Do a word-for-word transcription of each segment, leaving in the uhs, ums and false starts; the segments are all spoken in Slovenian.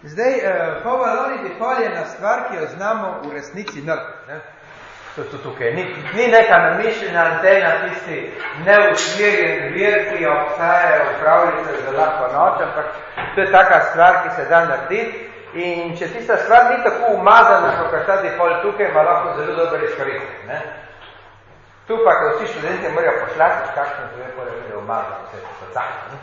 Zdaj, uh, polbaloni dipol je ena stvar, ki jo znamo v resnici narediti. To je tukaj. Ni, ni neka namišljena antena, tisti neusmerjen vir, ki obstaja v pravljice za lahko noč, ampak to je taka stvar, ki se da narediti. In če tista stvar ni tako umazana, kot ta dipol tukaj, ima lahko zelo dober izkoristek. Tu pa, ko vsi študenti morajo poslati, kakšno to je, da je umazano, vse to cak.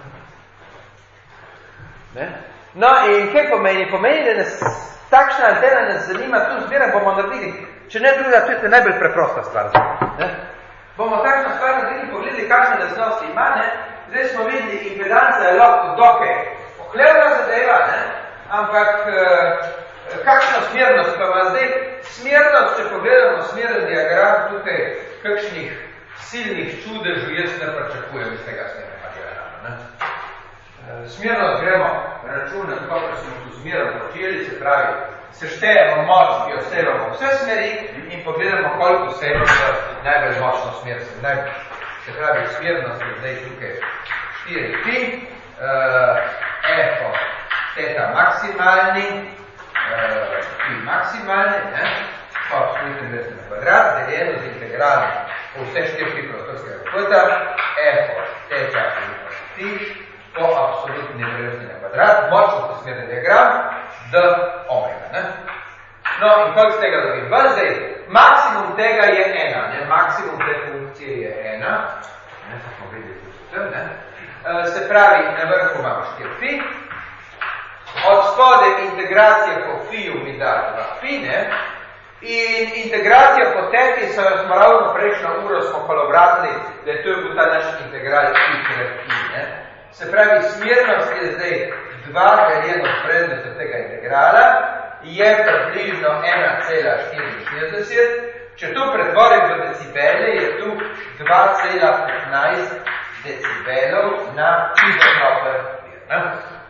No, in kaj pomeni? Pomeni, da nas takšna antena nas zanima, tu zmeraj bomo naredili. Če ne druga, to je najbolj preprosta stvar. Ne? Bomo takšno stvar naredili, pogledali, kakšne lastnosti ima. Ne? Zdaj smo videli, impedanca je lahko dokaj ohlevna zadeva, ne? Ampak eh, kakšno smernost pa ima zdaj? Smernost, če pogledamo smeren diagram tukaj, kakšnih silnih čudežov jaz ne pričakujem iz tega smernega diagrama. Ne? Smernost gremo računati, kako smo tu zmerno počeli, se pravi, seštejemo moč, ki jo sevamo vse smeri in pogledamo, koliko sevamo v najbolj močno smer. Se pravi, smernost je zdaj tukaj štiri pi, uh, F od teta maksimalni, uh, pi maksimalni, ne, pa integrirati na kvadrat, deljeno z integralom v vse štiri prostorskega kota, F od teta pi, po absolutni vrednosti na kvadrat, močno se smerni diagram, d omega. Ne? No, in koliko z tega dobim? Ven zdaj, maksimum tega je ena, ne? Maksimum te funkcije je ena, ne, se smo videli tudi ne? Uh, se pravi, na vrhu imamo štiri pi, od spode integracija po fiju mi da dva pi, ne? In integracija po teti, so jo smo ravno prejšnjo uro smo kolovratili, da je to je bil ta naš integral pi krat pi, ne? Se pravi, smernost je zdaj dva deljeno predmet tega integrala, je približno ena cela štiriinštirideset. Če to pretvorim v decibele, je tu dva cela petnajst decibelov na izotroper vir.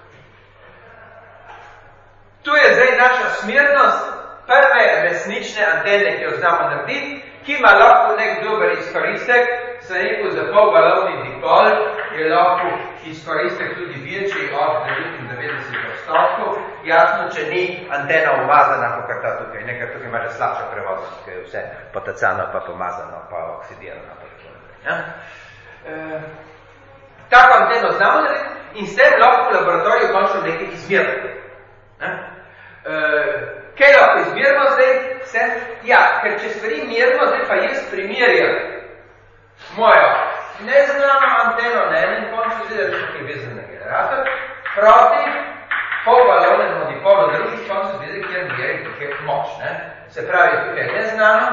Tu je zdaj naša smernost prve resnične antene, ki jo znamo narediti, ki ima lahko nek dober izkoristek, se rekel za polbalovni dipol, je lahko izkoristek tudi večji od devetindevetdeset odstotkov, jasno, če ni antena umazana, kakor ta tukaj, nekaj tukaj ima že slabša prevoznost, ker je vse potacano, pa pomazano, pa oksidirano. Ja? E, tako anteno znamo narediti in s tem lahko v laboratoriju končno nekaj izmeriti. Ja? E, kaj lahko izmerimo zdaj? Sem? Ja, ker če stvari merimo, zdaj pa jaz primerjam mojo neznano anteno na enem koncu, zdaj da je vezan na generator, proti polbalovnemu dipolu na drugih koncu, zdaj kjer meri tukaj moč. Ne? Se pravi, tukaj je neznano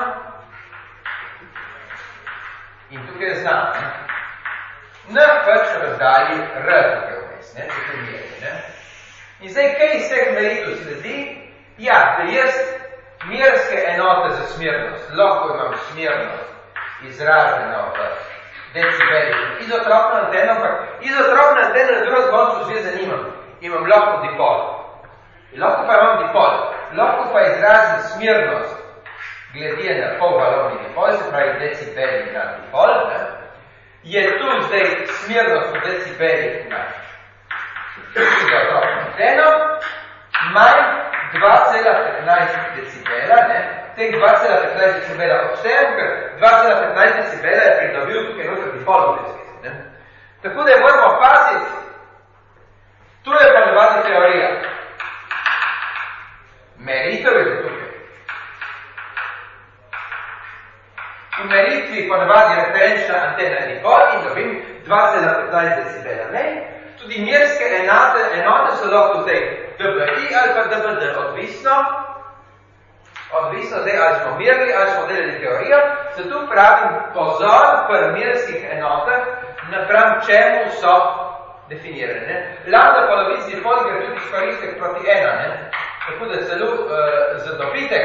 in tukaj je znano. Ne? Na pač razdalji R tukaj vmes, ne? Tukaj meri. Ne? In zdaj, kaj iz teh meritev sledi? Ja, da jaz merske enote za smernost, lahko imam smernost izraženo v decibelih. Izotropna antena, ampak izotropna antena na drugem koncu zveze nimam. Imam lahko dipol. In lahko pa imam dipol. Lahko pa izrazim smernost glede na polbalovni dipol, se pravi decibelih na dipol. Ne? Je tu zdaj smernost v decibelih na izotropno anteno, manj dva cela petnajst decibela, ne? Teh dva cela petnajst decibela obstaja, ker dva cela petnajst decibela je pridobil tukaj noter dipolov decibela. Tako da je moramo paziti, tu je pa navadna teorija. Meritev je tukaj. V meritvi po navadi referenčna antena dipol in dobim dva cela petnajst decibela. Ne? Tudi merske enote, enote so lahko zdaj D B I ali pa D B D, odvisno, odvisno zdaj, ali smo merili, ali smo delali teorijo, zato pravim pozor pri merskih enotah, napram čemu so definirane. Lambda polovic dipol gre tudi izkoristek proti ena, ne? Tako da celo uh, za dobitek,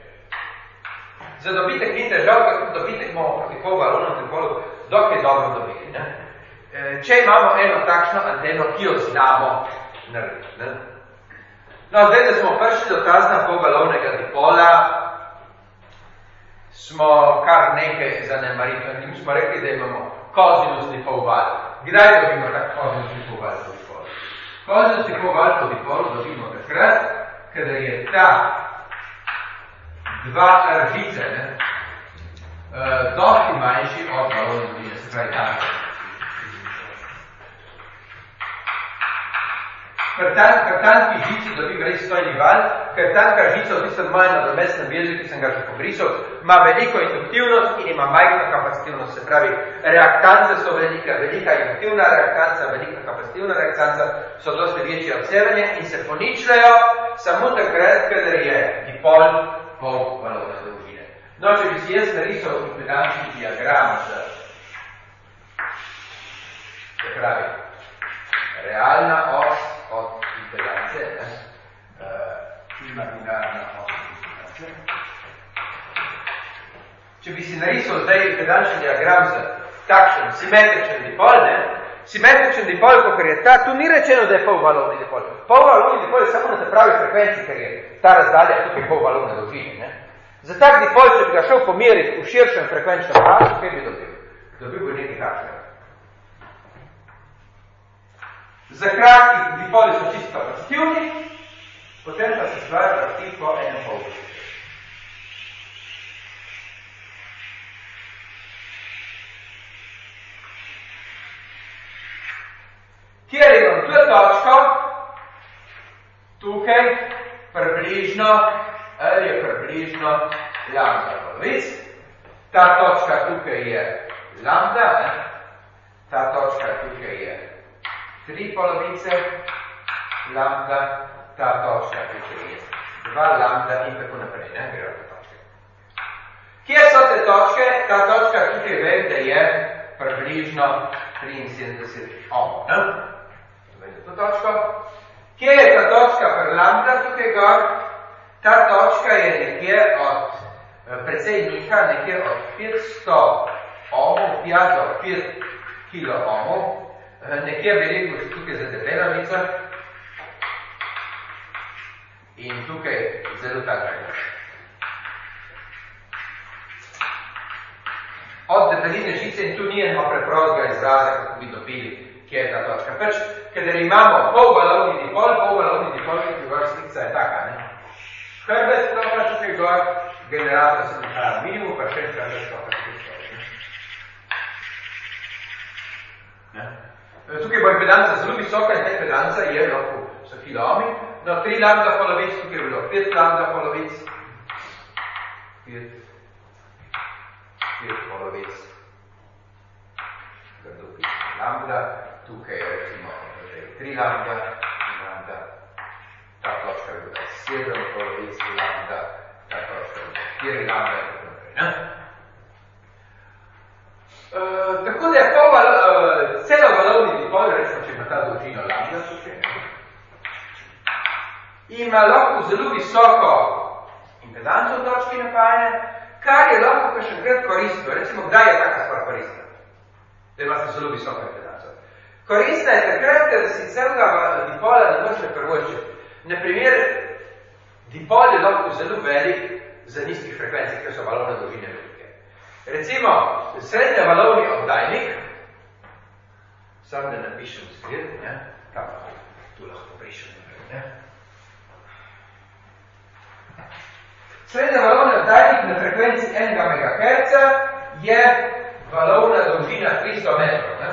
za dobitek ni težav, ker dobitek imamo proti polbalovnem dipolu dokaj dobro dobiti. Ne? E, če imamo eno takšno anteno, ki jo znamo narediti. Ne? No, zdaj, da smo prišli do kazna polbalovnega dipola, smo kar nekaj zanemarili. Mi smo rekli, da imamo kozinusni polval. Kdaj dobimo tak kozinusni polval po dipolu? Kozinusni polval po dipolu dobimo takrat, ta dva rvice, ne, uh, dosti manjši od balona dolžine, se pravi tam. Ker tanki žici dobim res stojni val, ker tanka žica v tistem manj nadomestnem vezu, ki sem ga že pobrisal, ima veliko induktivnost in ima majhno kapacitivnost, se pravi, reaktance so velike, velika induktivna reaktanca, velika kapacitivna reaktanca so dosti večje odsevanje in se poničljajo samo takrat, kadar je dipol pol valovne dolžine. No, če bi si jaz narisal impedančni diagram z, se pravi, realna os od impedance, ne, uh, imaginarna os impedance. Če bi si narisal zdaj impedančni diagram z takšen simetričen dipol, ne, simetričen dipol, kakor je ta, tu ni rečeno, da je polvalovni dipol. Polvalovni dipol je samo na te pravi frekvenci, ker je ta razdalja tukaj polvalovne dolžine, ne. Za tak dipol, če bi ga šel pomeriti v širšem frekvenčnem pasu, kaj bi dobil? Dobil bi nekaj takšnega. Za kratki dipoli so čisto kapacitivni, potem pa se stvar vrti po enem polju. Kjer imam tu točko, tukaj približno, ali je približno lambda polovic. Ta točka tukaj je lambda, ne? Ta točka tukaj je tri polovice lambda, ta točka tukaj je dva lambda in tako naprej, ne? Gre te točke. Kje so te točke? Ta točka tukaj vem, da je približno triinsedemdeset ohmov, ne? To točko. Kje je ta točka pri lambda tukaj gor? Ta točka je nekje od, precej niha, nekje od petsto ohmov, pet do pet kilo ohmov, nekje bi rekel še tukaj za debelavica in tukaj zelo takega. Od debeline žice in tu ni eno preprostega izraza, kako bi dobili, kje je ta točka. Pač, kadar imamo polvalovni dipol, polvalovni dipol, ki gor slikca je taka, ne? Hrbet toka tukaj gor, generator se nahaja minimum, pa še hrbet toka tukaj gor, ne? Tukaj bo impedanca zelo visoka in ta impedanca je lahko so kiloomi, no tri lambda polovic, tukaj je bilo pet lambda polovic, pet, pet polovic, tukaj je lambda, tukaj je recimo tri lambda, lambda, ta točka je bila sedem polovic lambda, ta točka je bila štiri lambda in tako naprej, ne? Uh, tako da je pol val, uh, celo valovni dipol, recimo, če ima ta dolžino lambda tukaj, ima lahko zelo visoko impedanco v točki napajanja, kar je lahko pa še enkrat koristno. Recimo, kdaj je taka stvar koristna? Da imate zelo visoko impedanco. Koristna je takrat, da si celega dipola ne može prvoščiti. Naprimer, dipol je lahko zelo velik za nizkih frekvencij, ker so valovne dolžine velike. Recimo, srednje valovni oddajnik, sam da napišem zgled, ne, tam tu lahko prišem naprej, ne. Srednje valovni oddajnik na frekvenci enega megaherca je valovna dolžina tristo metrov, ne.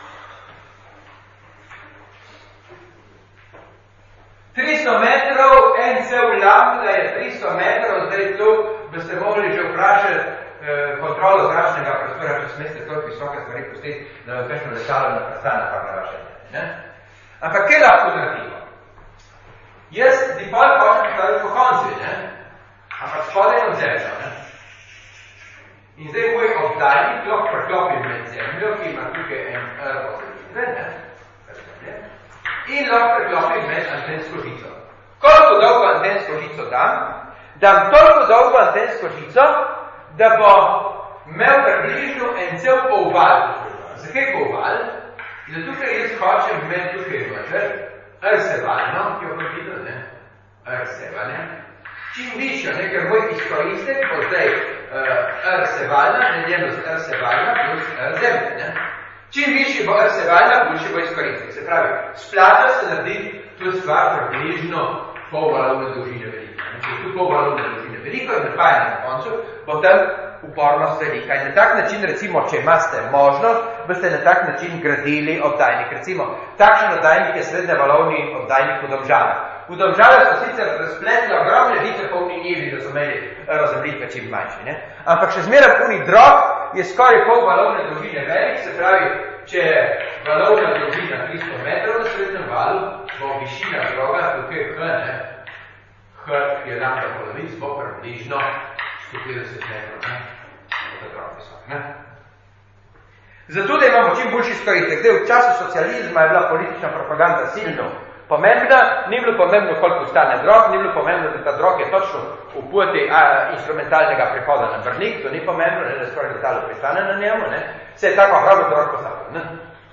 tristo metrov, en cel lambda je tristo metrov, zdaj tu boste mogli že vprašati kontrolo zračnega prostora, če smeste toliko visoke stvari pustiti, da vam kakšno letalo ne prestane pa na vaše ne? Ampak kaj lahko naredimo? Jaz dipol počnem staviti po konci, ne? Ampak spodaj od zemljo, ne? In zdaj moj obdajnik lahko preklopim med zemljo, ki ima tukaj en R pozitivne, ne? In lahko preklopim med antensko žico. Koliko dolgo antensko žico dam? Dam toliko dolgo antensko žico, da bo imel približno en cel polval. Zakaj polval? Zato, ker jaz hočem imeti tukaj noter R-sevalno, ki jo bo videl, ne? R-sevalne. Čim višjo, ne? Ker moj izkoristek bo zdaj uh, R-sevalna, neljeno z R-sevalna plus R-zemlje, ne? Čim višji bo R-sevalna, boljši bo izkoristek. Se pravi, splača se naredi tu stvar približno pol valovne dolžine veliko. Če je tu pol valovne dolžine veliko in napajanje na koncu, bo tam upornost velika. In na tak način, recimo, če imate možnost, boste na tak način gradili obdajnik. Recimo, takšen obdajnik je srednje valovni obdajnik v Domžalah. V Domžalah so sicer razpletli ogromne žice polni njivi, da so imeli razumlitve čim manjši. Ne? Ampak še zmeraj puni drog je skoraj pol valovne dolžine velik, se pravi, če je valovna dolžina tristo metrov na srednjem valu, bo višina droga tukaj H, ne? H je lambda polovic, bo približno sto petdeset metrov, ne? To je drog visok, ne? Zato, da imamo čim boljši skoritek. Zdaj, v času socializma je bila politična propaganda silno pomembna, ni bilo pomembno, koliko stane drog, ni bilo pomembno, da ta drog je točno v poti a, instrumentalnega prihoda na Brnik, to ni pomembno, ne, da skoraj letalo pristane na njemu, ne, se je tako hrabno drog postavljeno, ne.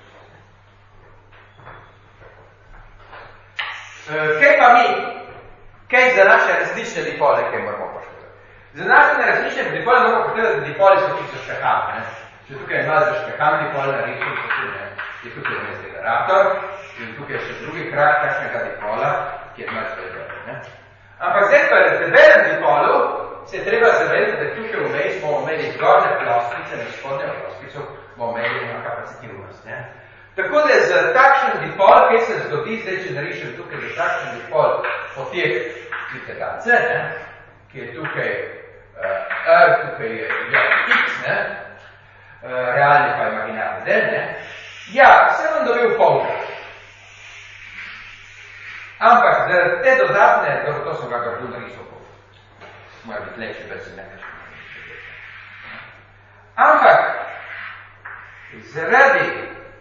E, kaj pa mi, kaj za naše različne dipole, kaj moramo poštevati? Za naše različne dipole moramo poštevati, da dipoli so čisto špeham, ne. Če tukaj je malo za špeham dipol, rečem, so tu, ne, je tukaj vmes generator, in tukaj je še drugi krak takšnega dipola, ki je malo svoje. Ampak zdaj, ko je razdebenem dipolu, se je treba zavedati, da tukaj vmes bomo imeli zgornje ploskice, na spodnje ploskico bomo imeli eno kapacitivnost. Ne? Tako da za takšen dipol, kaj se zgodi, zdaj, če narišem tukaj za takšen dipol potek impedance, ne? Ki je tukaj uh, R, tukaj je X, ne? Uh, realni pa imaginarni del, ne? Ja, se vam dobil polkrat. Ampak, za te dodatne, to sem ga gardu narisal, mora biti lepše, da se ne več. Ampak, zaradi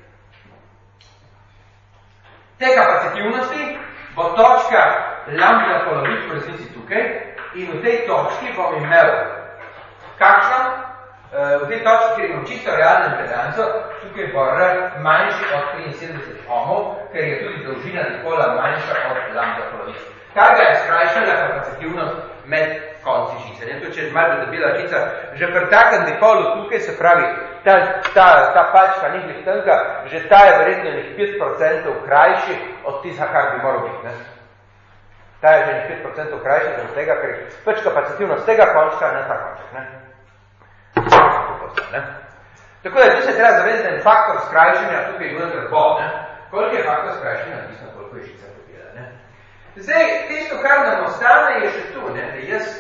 te kapacitivnosti bo točka lambda polovic v resnici tukaj in v tej točki bom imel kakšno? V tej točki, ker imam čisto realno impedanco, tukaj bo R manjši od triinsedemdeset ohmov, ker je tudi dolžina dipola manjša od lambda polovic. Kaj ga je skrajšala kapacitivnost med konci žice? Ne? To, če je malo dobila žica, že pri takem dipolu tukaj, se pravi, ta, ta, ta palčka ni glih tenka, že ta je verjetno nekaj pet procentov krajši od tisa, kar bi moral biti. Ne? Ta je že nekaj pet procentov krajši od tega, ker je pač kapacitivnost tega končka, ne ta konček. Ne? Ne? Tako da, tu se treba zavedati, da je faktor skrajšanja tukaj vendar bo, ne? Koliko je faktor skrajšanja, odvisno koliko je žica pobila, ne? Zdaj, tisto, kar nam ostane, je še tu, ne? Da jaz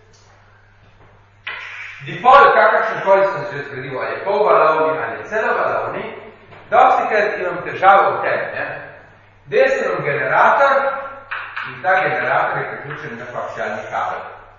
dipol, kakršen koli sem že zgradil, ali je polvalovni, ali je celovalovni, dostikrat imam težavo v tem, ne? Da jaz imam generator in ta generator je priključen na koaksialni kabel.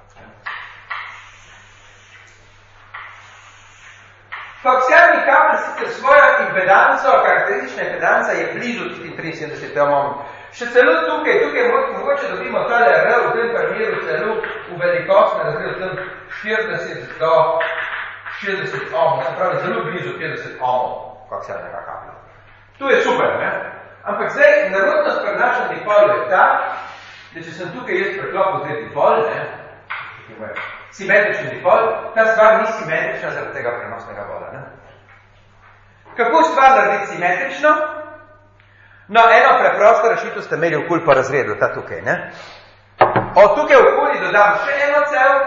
Koaksialni kabel sicer svojo impedanco, karakteristična impedanca je blizu triinsedemdeset ohmov. Še celo tukaj, tukaj mogoče dobimo tale R, v tem primeru celo v velikostne razredu tam štirideset do šestdeset ohmov, se pravi zelo blizu petdeset ohmov koaksialnega kabla. Tu je super, ne? Ampak zdaj, narodnost pri našem dipolu je ta, da če sem tukaj jaz preklopil zdaj dipol, ne? Simetrični dipol, ta stvar ni simetrična zaradi tega prenosnega voda. Ne? Kako stvar narediti simetrično? No, eno preprosto rešitev ste imeli v kul po razredu, ta tukaj. Ne? Od tukaj v kuli dodam še eno cev,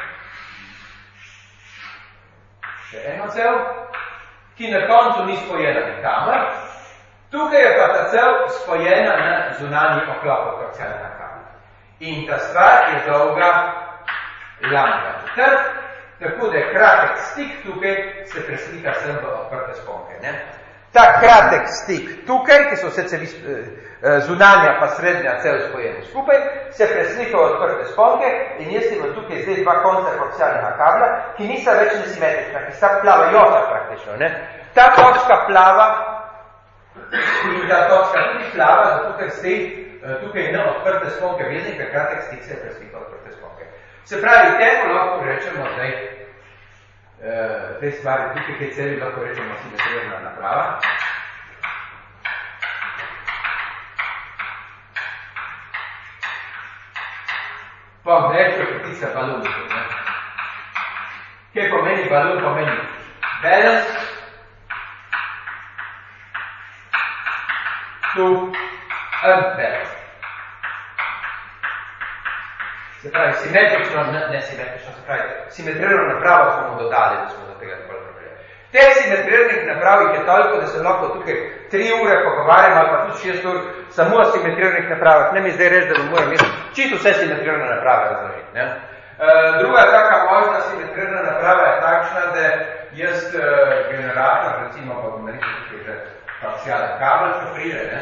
še eno cev, ki na koncu ni spojena nikamor. Tukaj je pa ta cev spojena na zunanji oklop koaksialnega kabla. In ta stvar je dolga lambda četrt, tako da je kratek stik tukaj, se preslika sem v odprte sponke. Ne? Ta kratek stik tukaj, ki so vse cevi, zunanja pa srednja cev spojeni skupaj, se preslika v odprte sponke in jaz imam tukaj zdaj dva konca koaksialnega kabla, ki nista več nesimetrična, ki sta plavajoča praktično. Ne? Ta točka plava in ta točka tudi plava, zato ker zdaj tukaj na odprte sponke veznik, ker kratek stik se preslika v odprte sponke. Se pravi, temu lahko rečemo zdaj, uh, te stvari, tukaj kaj celi lahko rečemo simetrična naprava. Pa rečemo petica balonov. Kaj pomeni balon? Pomeni balance to unbalance. Se pravi, simetrično, ne, ne simetrično, se pravi, simetrirano napravo smo mu dodali, da smo do tega bolj problemi. Teh simetriranih naprav je toliko, da se lahko tukaj tri ure pogovarjamo ali pa tudi šest ur samo o simetriranih napravah. Ne mi zdaj reči, da bo moram jaz čisto vse simetrirane naprave razložiti. Ne? Uh, druga taka možna simetrirana naprava je takšna, da jaz uh, generator, recimo, pa bom naredil tukaj že parcialen kabel, ko pride, ne?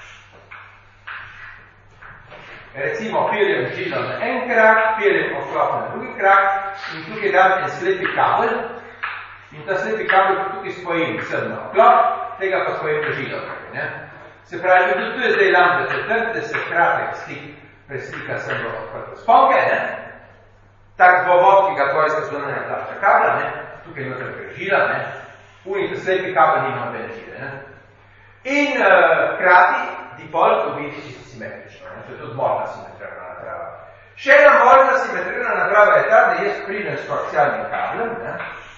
Recimo, piljem žilo na en krak, piljem poklop na drugi krak in tukaj dam en slepi kabel in ta slepi kabel tukaj spojim sem na oklop, tega pa spojim na žilo. Ne? Se pravi, tudi tu je zdaj lambda četrt, da se kratek stik preslika sem v odprte sponke, ne? Tak dvovod, ki ga tvojska zunanja plašča kabla, ne? Tukaj imate prežila, ne? Unite slepi kabel nima benžile. Ne? In uh, krati dipol dobiti čisto simetrično. To je tudi možna simetrirana naprava. Še ena možna simetrirana naprava je ta, da jaz pridem s koaksialnim kablem, ne?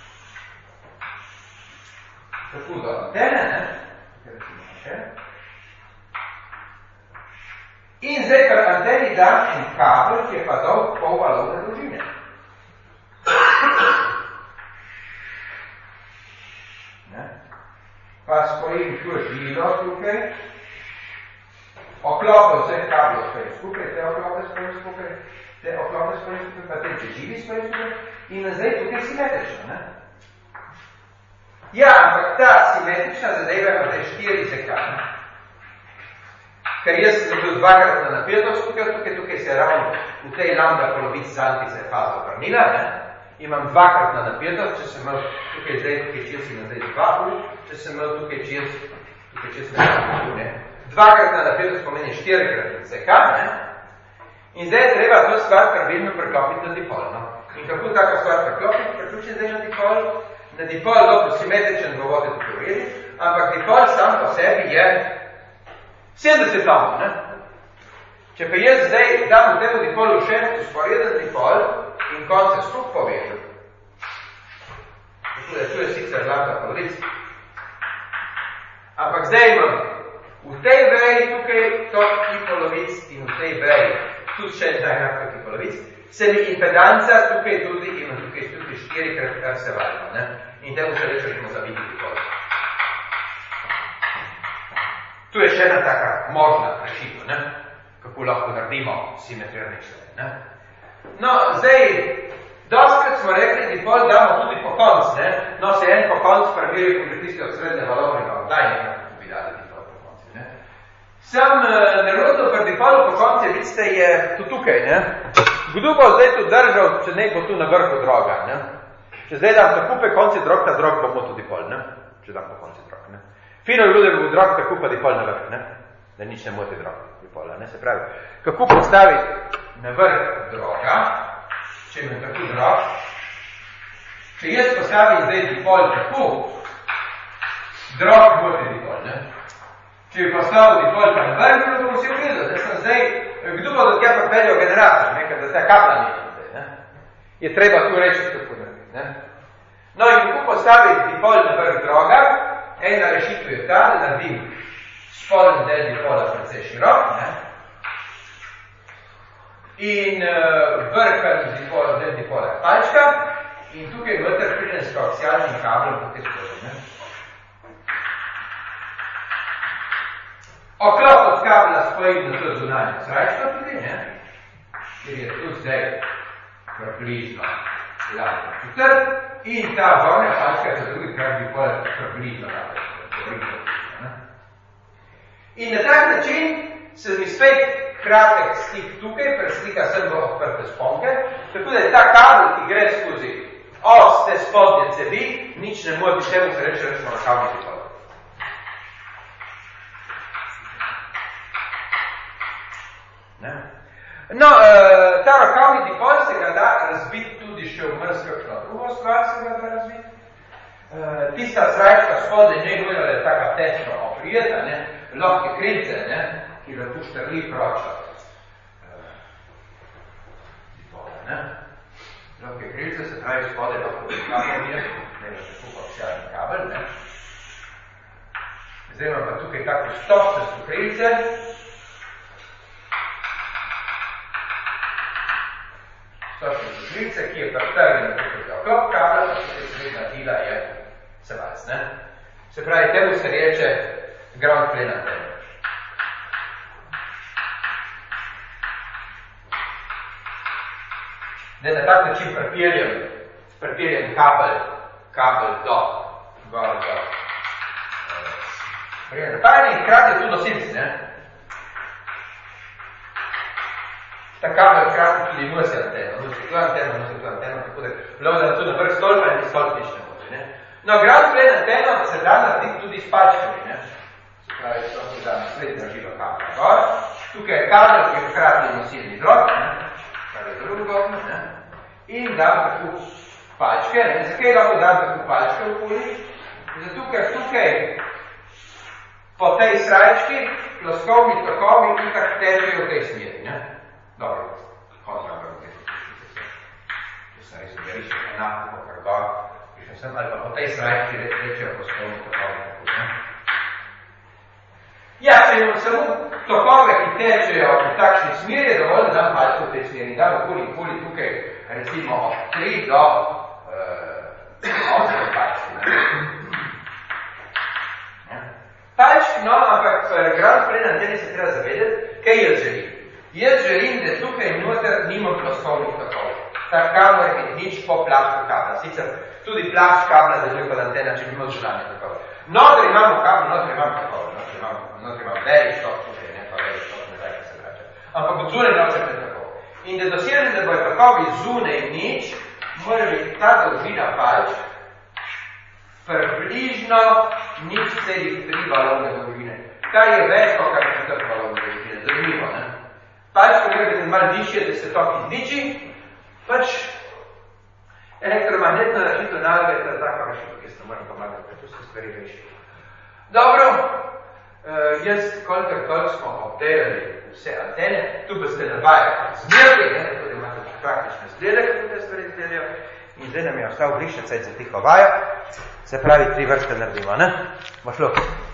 Tako do antene, ne? Tukaj recimo še. In zdaj pri anteni dam en kabel, ki je pa dolg pol valovne dolžine. Ne? Pa spojim tu žilo tukaj. Oklope vseh kablov spojim skupaj, te oklope spojim skupaj, te oklope spojim skupaj, pa te preživi spojim skupaj in zdaj tukaj simetrično, ne? Ja, ampak ta simetrična zadeva ima te štiri zeka, ne? Ker jaz sem bil dvakrat na napetost tukaj, tukaj, tukaj se je ravno v tej lambda polovici zanj, ki se je faza obrnila, ne? Imam dvakrat na napetost, če sem imel tukaj zdaj, tukaj čez in zdaj dva ur, če sem imel tukaj čez, tukaj čez nekaj ur, ne? Dvakrat na napetost pomeni štirikrat zeka, ne? In zdaj je treba to stvar pravilno preklopiti na dipol, no? In kako taka stvar preklopiti, preključi zdaj na dipol? Na dipol dobro simetričen dvovod je tukaj vredi, ampak dipol sam po sebi je sedemdeset ohmov, ne? Če pa jaz zdaj dam v temu dipolu še usporeden dipol in konce skup povežem, tako da tu je sicer lambda polovic, ampak zdaj imam v tej veji tukaj toki polovic in v tej veji tudi še zdaj toki polovic, se mi impedanca tukaj tudi in tukaj tudi štirikrat kar se valjamo, ne? In temu se reče, že zabiti dipol. Tu je še ena taka možna rešitev, ne? Kako lahko naredimo simetrirane člene, ne? No, zdaj, dostkrat smo rekli, dipol damo tudi po konc, ne? No, se en po konc pravilju konkretisti od srednje valovnega oddajnika, kako bi dali dipol po konci, ne? Sam nerodno pri dipolu po konci, vidite, je tu tukaj, ne? Kdo bo zdaj tu držal, če ne bo tu na vrhu droga, ne? Če zdaj dam takupe konci drog, ta drog bo moto dipol, ne? Če dam po konci drog, ne? Fino je bilo, da bo drog tako pa dipol na vrh, ne? Da nič ne moti drog dipola, ne? Se pravi, kako postaviti na vrh droga, če imam tako drog, če jaz postavim zdaj dipol tako, drog moti dipol, ne? Če bi postavil dipol pa na vrh, da bomo si ogledali, da sem zdaj, kdo bo do tja pripeljal generator, ne? Ker da ta kabla nekaj zdaj, ne? Je treba tu reči, kako narediti, ne? No in kako postaviti dipol na vrh droga, ena rešitev je ta, da naredim spodnji del dipola precej širok, ne? In uh, vrh dipola, del dipola palčka in tukaj noter pridem s koaksialnim kablom tukaj skozi, ne? Oklop od kabla spojim na to zunanje srajčko tudi, ne? Ker je tu zdaj približno lambda četrt in ta zunanja palčka za drugi krak dipola približno lambda četrt. In na tak način se mi spet kratek stik tukaj, preslika sem v odprte sponke, tako da je ta kabel, ki gre skozi os te spodnje cevi, nič ne moti, temu se reče, rečemo rokavni dipol. No, uh, ta rokavni dipol se ga da razbiti tudi še v mrz kakšno drugo stvar se ga da razbiti. Uh, tista srajčka spodaj ne nujno, da je taka tečno oprijeta, ne, lahke krilce, ne, ki da tu štrli proča uh, dipola, ne. Lahke krilce se pravi spodaj lahko kabel je, ne da tako koaksialni kabel, ne. Zdaj imam pa tukaj tako stopčasto krilce, sočne žlice, ki je pretrgljena preko okrog kabla, pa se srednja dila je sevac, ne? Se pravi, temu se reče ground plane antena. Ne, na tak način prepeljem, prepeljem kabel, kabel do, gor do. Prijem, ta je hkrati je tu nosilci, ne? Ta kabel hkrati tudi nosi anteno, nosi tu anteno, nosi tu anteno, tako da vložem tu na vrh stolpa in stolp nič ne može, ne? No, ground plane anteno se da narediti tudi s palčkami, ne? Se pravi, to se da naslednja živa kabla gor. Tukaj je kabel, ki je hkrati nosilni drog, ne? Kar je drugo, ne? In dam tako palčke, ne? Zakaj lahko dam tako palčke okoli? Zato, ker tukaj po tej srajčki ploskovni tokovi itak tečejo v tej smeri, ne? Dobro, kontra vrti. Če sem res oberišel enako, kar gor, prišel sem, ali pa po tej srajčki tečejo ploskovni tokovi, tako, ne? Ja, če imam samo tokove, ki tečejo v takšni smeri, je dovolj, da dam palčko v tej smeri. Dam okoli, okoli tukaj, recimo od tri do osem palčki, ne? Palčki, no, ampak ground plane anteni se treba zavedeti, kaj jaz želim. Jaz želim, da tukaj noter nimam ploskovnih tokov. Ta kabel je biti nič po plašču kabla. Sicer tudi plašč kabla deluje kot antena, če imamo želanje tokov. Noter imamo kabel, noter imamo tokov, noter imamo, noter imamo velik štok tukaj, ne pa velik štok, ne zdaj, se vrača. Ampak od zunaj noče ne takov. In da dosežem, da bojo tokovi zunaj nič, mora biti ta dolžina palč približno nič celih tri valovne dolžine. Kar je več, kot kar četrt valovne dolžine. Zanimivo, ne? Palčko mora biti malo višje, da se tok izniči, pač elektromagnetna rešitev naloga je ta taka rešitev, ki se ne moram pomagati, ker tu se stvari reši. Dobro, uh, jaz kolikor koliko smo obdelali vse antene, tu boste navajali zmerli, ne, tako da imate praktične zglede, kako te stvari izgledajo. In zdaj nam je ostal blišče cajt za tiho vajo, se pravi tri vrste naredimo, ne? Bo šlo.